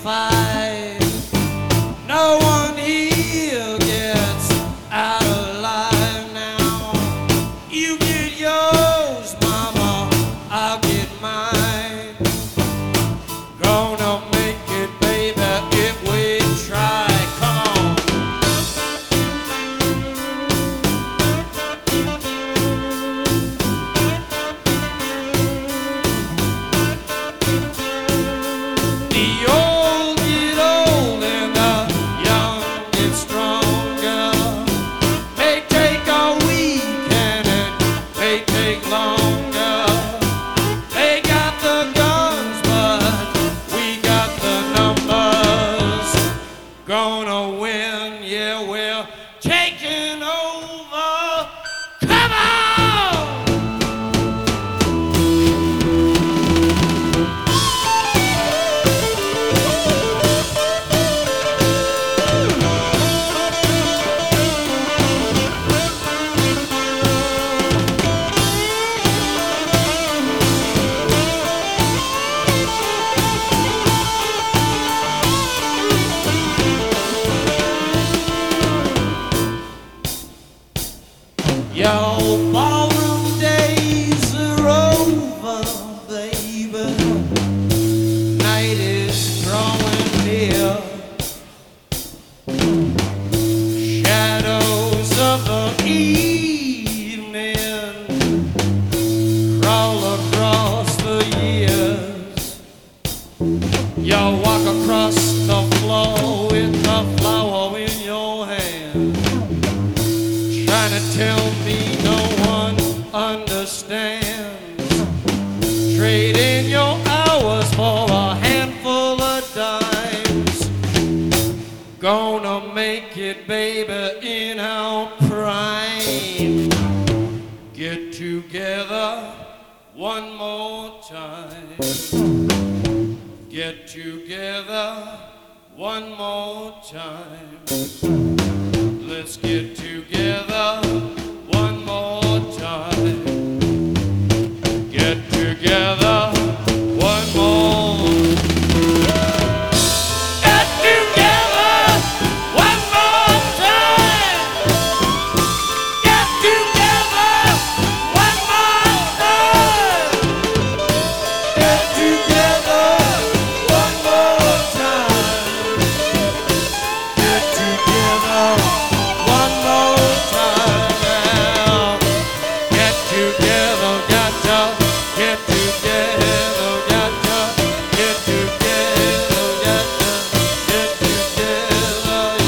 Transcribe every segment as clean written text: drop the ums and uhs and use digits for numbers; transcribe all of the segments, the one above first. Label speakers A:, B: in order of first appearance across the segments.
A: fight. No one here gets out alive now. You get yours, mama, I'll get mine. Gonna make it, baby, if we try. Come on. The old get old and the young get stronger. May take a week and it may take longer. They got the guns, but we got the numbers. Gonna win, yeah, we're taking over. Come on! Your ballroom days are over, baby. Night is drawing near. Shadows of the evening crawl across the years. You walk across the floor with the flower in your hand, trying to tell me no one understands. Trading your hours for a handful of dimes. Gonna make it, baby, in our prime. Get together one more time. Get together one more time. Let's get together one more time. Get together one more. Get together one more time. Get together one more time. Get together one more time. Get together one more time now. Get together, got to get together, got to get together, got to get together, yeah.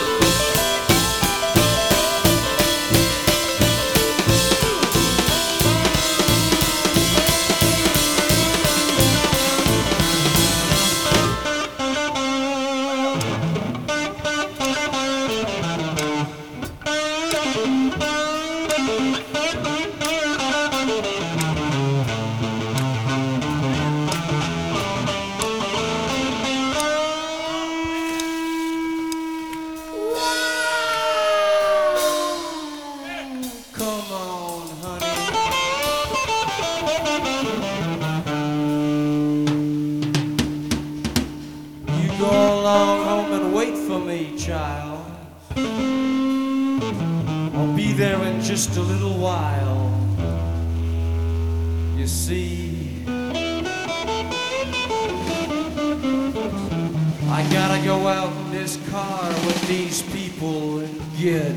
A: Come on, honey. You go along home and wait for me, child. I'll be there in just a little while. You see, I gotta go out in this car with these people and get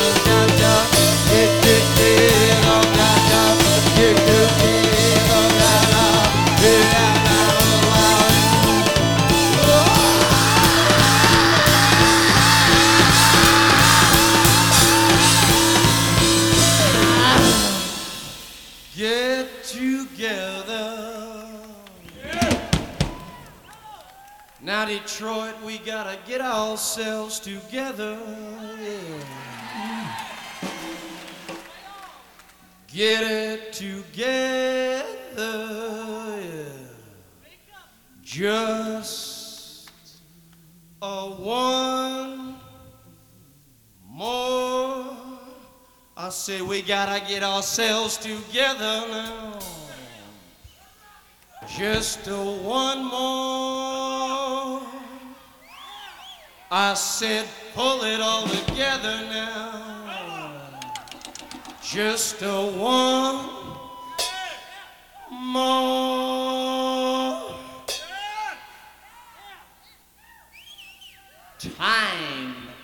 A: get together. together. Now, Detroit, we gotta get ourselves together. Yeah. Get it together. Yeah. Just one more. I say we gotta get ourselves together now. Just one more. I said pull it all together now. Just one more time.